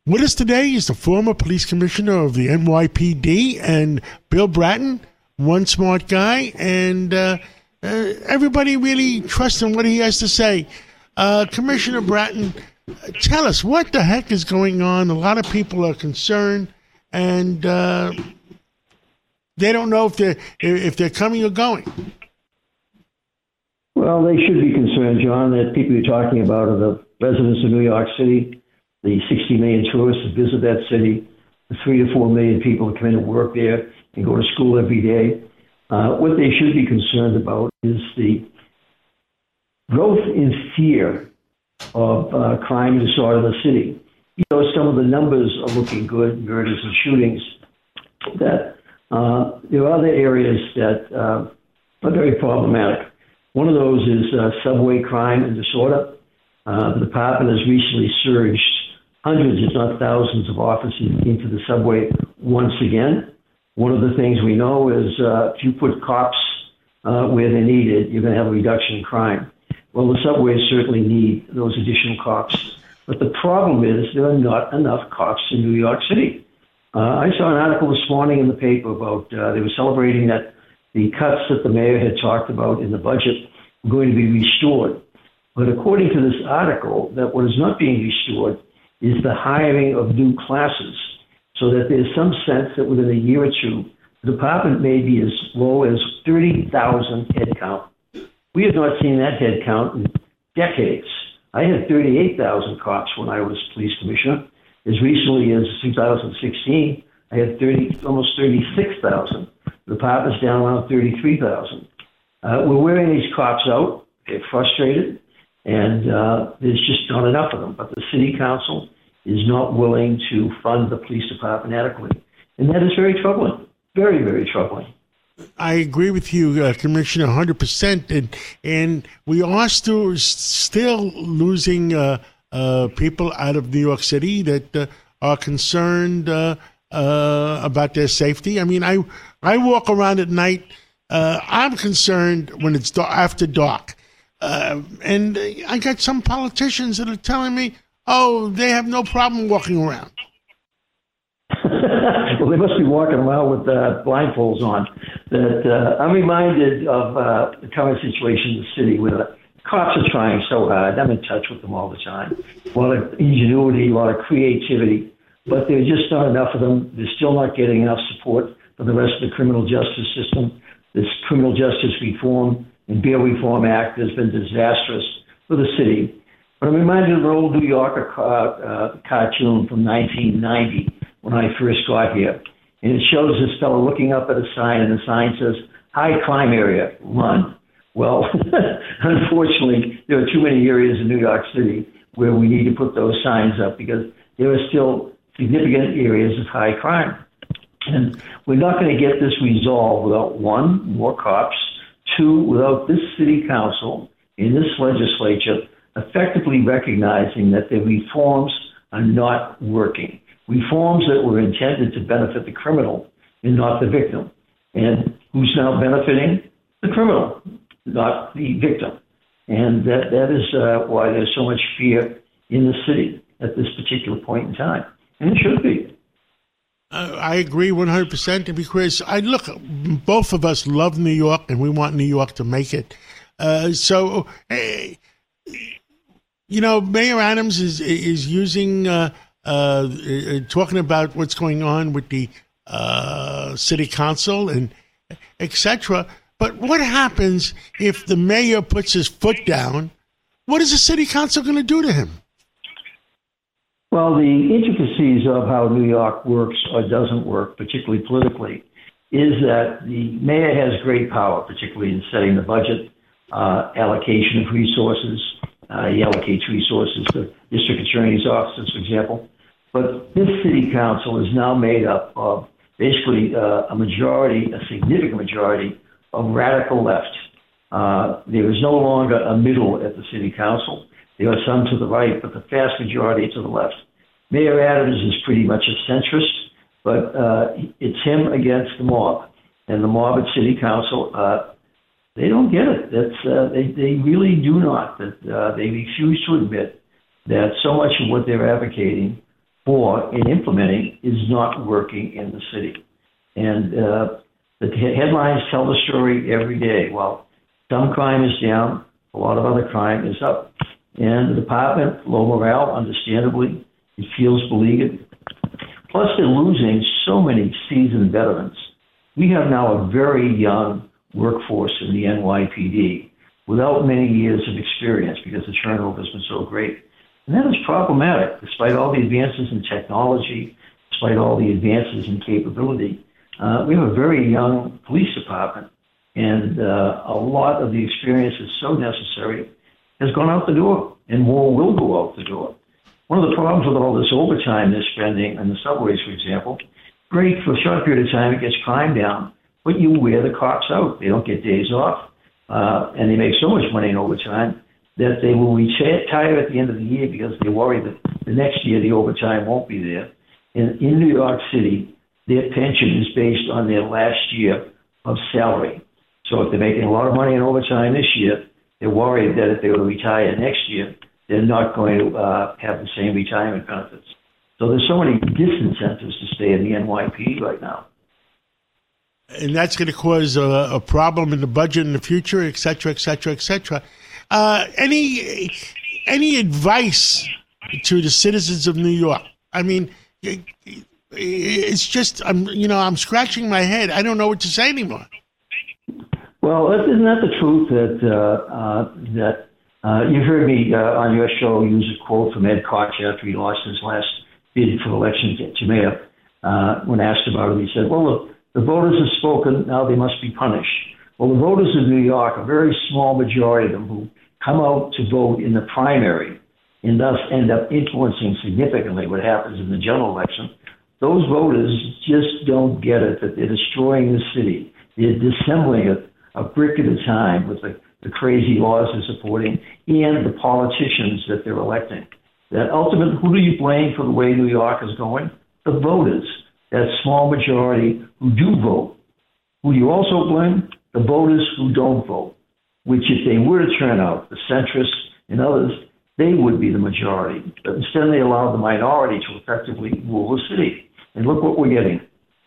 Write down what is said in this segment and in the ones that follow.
With us today is the former police commissioner of the NYPD, and Bill Bratton, one smart guy, and everybody really trusts in what he has to say. Commissioner Bratton, tell us, what the heck is going on? A lot of people are concerned, and they don't know if they're coming or going. Well, they should be concerned, John, that people you're talking about are the residents of New York City, the 60 million tourists that visit that city, the 3 to 4 million people that come in and work there and go to school every day. What they should be concerned about is the growth in fear of crime and disorder in the city. You know, some of the numbers are looking good, murders and shootings, that there are other areas that are very problematic. One of those is subway crime and disorder. The department has recently surged hundreds, if not thousands, of officers into the subway once again. One of the things we know is if you put cops where they're needed, you're going to have a reduction in crime. Well, the subways certainly need those additional cops. But the problem is there are not enough cops in New York City. I saw an article this morning in the paper about they were celebrating that the cuts that the mayor had talked about in the budget were going to be restored. But according to this article, that what is not being restored is the hiring of new classes, so that there's some sense that within a year or two, the department may be as low as 30,000 headcount. We have not seen that headcount in decades. I had 38,000 cops when I was police commissioner. As recently as 2016, I had almost 36,000. The department's down around 33,000. We're wearing these cops out. They're frustrated. And there's just not enough of them. But the city council is not willing to fund the police department adequately. And that is very troubling, very, very troubling. I agree with you, Commissioner, 100%. And we are still losing people out of New York City that are concerned about their safety. I mean, I walk around at night. I'm concerned when it's after dark. And I got some politicians that are telling me, oh, they have no problem walking around. Well, they must be walking around with blindfolds on. I'm reminded of the current situation in the city where the cops are trying so hard. I'm in touch with them all the time. A lot of ingenuity, a lot of creativity, but there's just not enough of them. They're still not getting enough support from the rest of the criminal justice system. This criminal justice reform and Bail Reform Act has been disastrous for the city. But I'm reminded of an old New Yorker cartoon from 1990 when I first got here. And it shows this fellow looking up at a sign, and the sign says, high crime area, run. Well, unfortunately, there are too many areas in New York City where we need to put those signs up because there are still significant areas of high crime. And we're not going to get this resolved without, one, more cops, two, without this city council in this legislature effectively recognizing that the reforms are not working. Reforms that were intended to benefit the criminal and not the victim. And who's now benefiting? The criminal, not the victim. And that is why there's so much fear in the city at this particular point in time. And it should be. I agree 100% because look, both of us love New York and we want New York to make it. Mayor Adams is using, talking about what's going on with the city council and et cetera. But what happens if the mayor puts his foot down? What is the city council going to do to him? Well, the intricacies of how New York works or doesn't work, particularly politically, is that the mayor has great power, particularly in setting the budget, allocation of resources. He allocates resources to district attorney's offices, for example. But this city council is now made up of basically a significant majority of radical left. There is no longer a middle at the city council. There are some to the right, but the vast majority to the left. Mayor Adams is pretty much a centrist, but it's him against the mob. And the mob at city council, they don't get it. They really do not. They refuse to admit that so much of what they're advocating for and implementing is not working in the city. And the headlines tell the story every day. Well, some crime is down, a lot of other crime is up. And the department, low morale, understandably, it feels beleaguered. Plus, they're losing so many seasoned veterans. We have now a very young workforce in the NYPD without many years of experience because the turnover has been so great. And that is problematic, despite all the advances in technology, despite all the advances in capability. We have a very young police department, and a lot of the experience that's so necessary has gone out the door, and more will go out the door. One of the problems with all this overtime they're spending in the subways, for example, great for a short period of time, it gets crime down, but you wear the cops out. They don't get days off, and they make so much money in overtime that they will retire at the end of the year because they worry that the next year the overtime won't be there. In New York City, their pension is based on their last year of salary. So if they're making a lot of money in overtime this year, they're worried that if they were to retire next year, they're not going to have the same retirement benefits. So there's so many disincentives to stay in the NYPD right now. And that's going to cause a problem in the budget in the future, et cetera, et cetera, et cetera. Any advice to the citizens of New York? I mean, it's just, I'm scratching my head. I don't know what to say anymore. Well, isn't that the truth that you heard me on your show use a quote from Ed Koch after he lost his last bid for election to mayor. When asked about it, he said, well, look, the voters have spoken, now they must be punished. Well, the voters of New York, a very small majority of them who come out to vote in the primary and thus end up influencing significantly what happens in the general election, those voters just don't get it, that they're destroying the city. They're dissembling it a brick at a time with the crazy laws they're supporting and the politicians that they're electing. That ultimately, who do you blame for the way New York is going? The voters, that small majority who do vote. Who you also blame? The voters who don't vote, which if they were to turn out, the centrists and others, they would be the majority. But instead they allow the minority to effectively rule the city. And look what we're getting.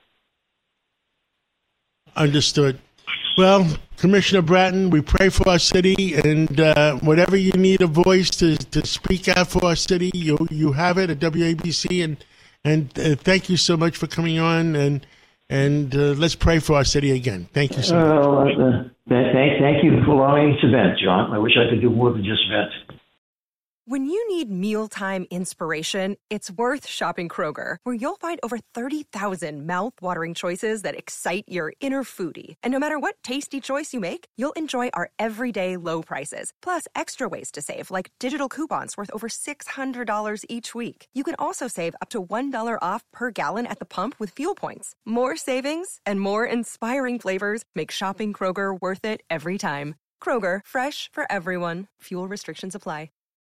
Understood. Well, Commissioner Bratton, we pray for our city, and whatever you need a voice to speak out for our city, you have it at WABC, and thank you so much for coming on, and let's pray for our city again. Thank you so much. Thank you for allowing me to vent, John. I wish I could do more than just vent. When you need mealtime inspiration, it's worth shopping Kroger, where you'll find over 30,000 mouth-watering choices that excite your inner foodie. And no matter what tasty choice you make, you'll enjoy our everyday low prices, plus extra ways to save, like digital coupons worth over $600 each week. You can also save up to $1 off per gallon at the pump with fuel points. More savings and more inspiring flavors make shopping Kroger worth it every time. Kroger, fresh for everyone. Fuel restrictions apply.